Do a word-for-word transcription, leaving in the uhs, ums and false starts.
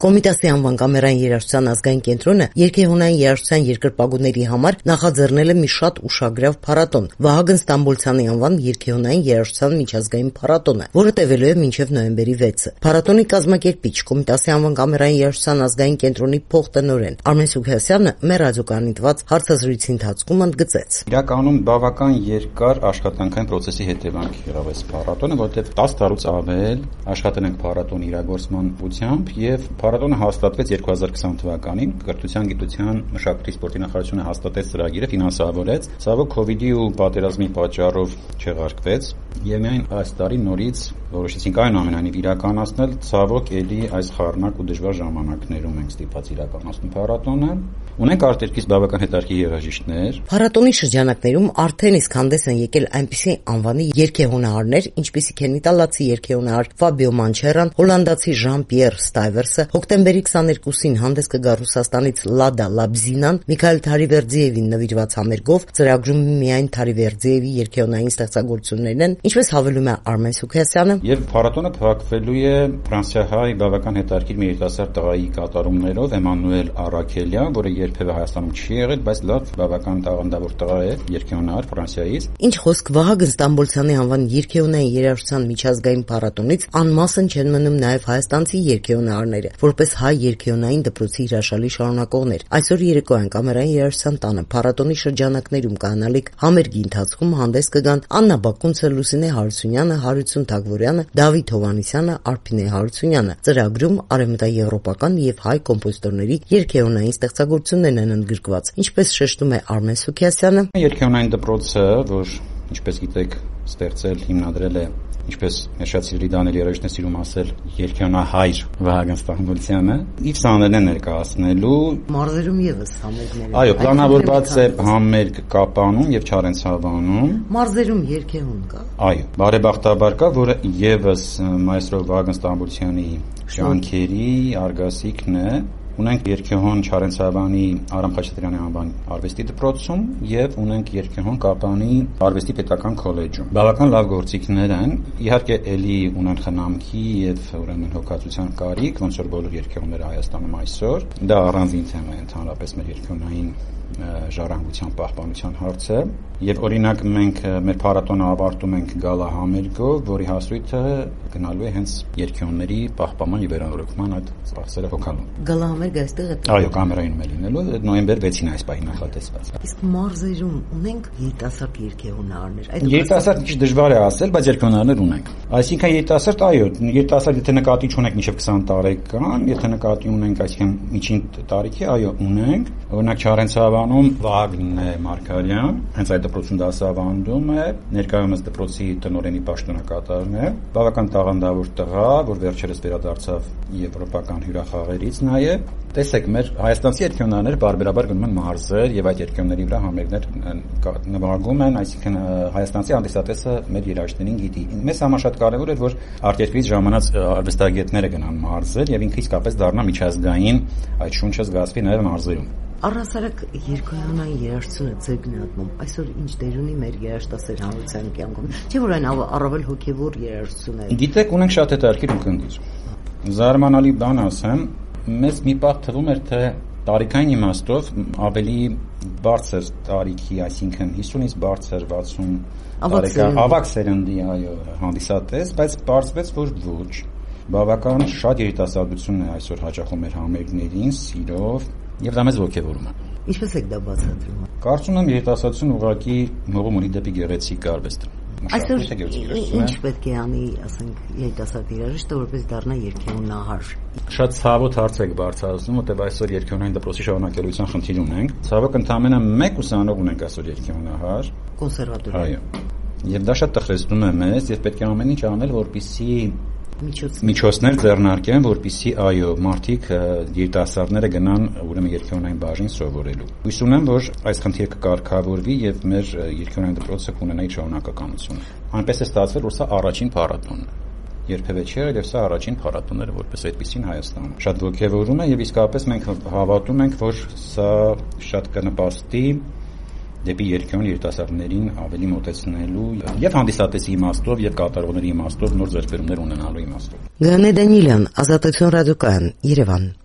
Կոմիտասի անվան կամերային երաժշտության ազգային կենտրոնը երգեհոնային երաժշտության երկրպագուների համար նախաձեռնել է մի շատ ուշագրավ փառատոն՝ Վահագն Ստամբոլցյանի անվան երգեհոնային երաժշտության միջազգային փառատոնը, որը տևելու է մինչև նոյեմբերի վեցը։ Փառատոնի կազմակերպիչ, Կոմիտասի անվան կամերային երաժշտության ազգային կենտրոնի փոխտնօրեն Արմեն Սուքիասյանը մեր ռադիոկայանի տված հարցազրույցի ընթացքում ընդգծեց. Իրականում բավական երկար աշխատանքային process-ի հետևանք եղավ այս փառատոնը, որտեղ տասը տարուց ավել աշխատել ենք փառատոնի իրագործման ուղղությամբ եւ Փառատոնը հաստատվեց երկու հազար քսան թվականին, Կրթության, գիտության, մշակույթի, սպորտի նախարարությունը հաստատեց ծրագիրը, ֆինանսավորեց, ցավոք Քովիդի ու պատերազմի պատճառով չեղարկվեց, եւ միայն այս տարի նորից որոշեցինք այնուամենայնիվ իրականացնել, ցավոք ելի այս խառնակ ու դժվար ժամանակներում ենք ստիպված իրականացնում փառատոնը։ Ունենք արտերկից բավական հետաքրքիր երաժիշտներ։ Փառատոնի շրջանակներում արդեն իսկ հանդես են եկել այնպիսի անվանի երգեհոնահարներ, ինչպիսիք են իտալացի երգեհոնահար Ֆաբիո Մանչերան, հոլանդացի Ժան-Պիեր Ստայվերսը, հոկտեմբերի քսաներկուսին հանդես կգա Ռուսաստանից Լադա Լաբզինան, Միքայել Թարիվերդիևին նվիրված համերգով, ծրագրում միայն Թարիվերդիևի երգեհոնային ստեղծագործություններն են, ինչպես հավելում է Արմեն Սուքիասյանը։ Եվ փառատոնը փակվելու է ֆրանսիահայ բավական հետաքրքիր մի երիտասարդ տղայի կատարումներով Էմանուել Արաքելյան, որը երբևէ Հայաստանում չի եղել, բայց լավ բավական տաղանդավոր տղա է, երգեհոնահար Ֆրանսիայից։ Ինչ խոսք Վահագն Ստամբոլցյանի անվան երգեհոնային երաժշտության միջազգային փառատոնից անմասն չեն մնում նաև հայաստանցի երգեհոնահարները, որպես հայ երգեհոնային դպրոցի հրաշալի շարունակողներ։ Այսօր երեկոյան կամերային երաժշտության տանը փառատոնի շրջանակներում կանալիք համերգի ընթացքում հանդես կգան Աննա Բակունցը, Լուսինե Հարությունյանը, Հարություն Թագվորյանը, Դավիթ Հովհաննիսյանը, Արփինե Հարությունյանը։ Ծրագրում արևմտաեվրոպական եւ հայ կոմպոզիտորների երգեհոնային ստեղծագործություններն են ընդգրկված, ինչպես շեշտում է Արմեն Սուքիասյանը։ Երգեհոնային դպրոցը, որ ինչպես գիտեք, ստեղծել, հիմնադրել է, ինչպես շատ սիրելի Դանիել երաժիշտն է սիրում ասել, երգեհոնահայր Վահագն Ստամբոլցյանը, իր սաներն է ներկայացնելու։ Մարզերում եւս համերգներ։ Այո, պլանավորված է համերգ Կապանում եւ Չարենցավանում։ Մարզերում երգեհոն կա։ Այո, բարեբախտաբար կա, որը եւս մայստրո Վահագն Ստամբոլցյանի ջանքերի արգասիքն է։ Ունենք երգեհոն Չարենցավանի Արամ Խաչատրյանի անվան արվեստի դպրոցում եւ ունենք երգեհոն Կապանի արվեստի պետական քոլեջում։ Բավական լավ գործիքներ են։ Իհարկե, ելի ունեն խնամքի եւ ուրեմն հոգացության կարիք, ոնց որ բոլոր երգեհոնները Հայաստանում այսօր։ Դա առանձին թեմա է ընդհանրապես մեր երգեհոնային ժառանգության պահպանության հարցը եւ օրինակ մենք մեր փառատոնը ավարտում ենք գալա համերգով, որի հասույթը գնալու է հենց երգեհոնների պահպանման եւ վերանորոգման այդ ծախսերը հոգալու։ Գալա համերգը այստեղ է։ Այո, կամերայինում է լինելու նոյեմբեր վեցին այս պահին նախատեսված։ Իսկ մարզերում ունենք երիտասարդ երգեհոնահարներ։ Այդ երիտասարդ ինչ դժվար է ասել, բայց երգեհոնահարներ ունենք։ Այսինքն երիտասարդ, այո, երիտասարդ եթե նկատի չունենք մինչեւ քսան տարեկան, եթե նկատի ունենք, այսինքն միջին տարիքի, այո, ունենք։ Օրինակ Չարենցավանում Վահագնն է Մարգարյան, հենց այդ դպրոցում դասավանդում է, ներկայումս դպրոցի տնօրենի պաշտոնակատարն է, բավական տաղանդավոր տղա, որ վերջերս վերադարձավ եվրոպական հյուրախաղերից նաև։ Տեսեք, մեր հայաստանցի երգեհոնահարները բարբերաբար գնում են մարզեր եւ այդ երգեհոնների վրա համերգներ նվագում են, այսինքն հայաստանցի հանդիսատեսը մեր երաժիշտներին գիտի։ Մեզ համար շատ կարեւոր է, որ արտերկրից ժամանած արվեստագետները գնան մարզեր եւ ինքը իսկապես դառնա միջազգային այդ շունչը զգացվի նաեւ մարզերում։ Առհասարակ երգեհոնային երաժշտությունը ձեր գնահատում այսօր ինչ դեր ունի մեր երաժշտասեր հանրության կյանքում, չէ՞ որ այն առավել հոգեվոր երաժշտություն է։ Գիտեք, ունենք շատ հետաքրքիր ունկնդիր։ Զարմանալի բան ասեմ, մեզ մի պահ թվում էր, թե տարիքային իմաստով ավելի բարձր տարիքի, այսինքն հիսունից բարձր վաթսուն տարեկան ավագ սերնդի այո հանդիսատես, բայց պարզվեց, որ ոչ։ Բավական շատ երիտասարդություն է այսօր հաճախում մեր համերգներին, սիրով, եւ դա մեզ ոգևորում է։ Ինչպես եք դա բացատրում։ Կարծում եմ երիտասարդությունը ուղղակի մողում ունի դեպի գեղեցիկ արվեստ։ Այսօր ինչ պետք է անի, ասենք, երիտասարդ երաժիշտը, որպես դառնա երգեհոնահար։ Շատ ցավոտ հարց եք բարձրացնում, որտեղ այսօր երգեհոնային դպրոցի շարունակելիության խնդիր ունենք։ Ցավոք ընդամենը մեկ ուսանող ունենք այսօր երգեհոնահար կոնսերվատորիա։ Այո։ Եվ դա շատ տխրեցնում է մեզ, եւ պետք է ամեն ինչ անել, որպեսզի միջոցներ ձեռնարկեն, որպեսզի այո, մարդիկ երիտասարդները գնան ուրեմն երգեհոնային բաժին սովորելու։ Հույս ունեմ, որ այս խնդիրը կկարգավորվի եւ մեր երգեհոնային դպրոցը կունենա իր շարունակականությունը։ Այնպես է ստացվել, որ սա առաջին փառատոնն է։ Երբևէ չի եղել եւ սա առաջին փառատոնները որպես այդպեսին Հայաստանում։ Շատ ոգևորում է եւ իսկապես մենք հավատում ենք, որ սա շատ կնպաստի դեպի երգեոն երիտասարդներին ավելի մոտեցնելու եւ հանդիսատեսի իմաստով եւ կատարողների իմաստով նոր ձեռքբերումներ ունենալու իմաստով։ Գաներ Դանիելյան, Ազատություն ռադիոկայան, Երևան։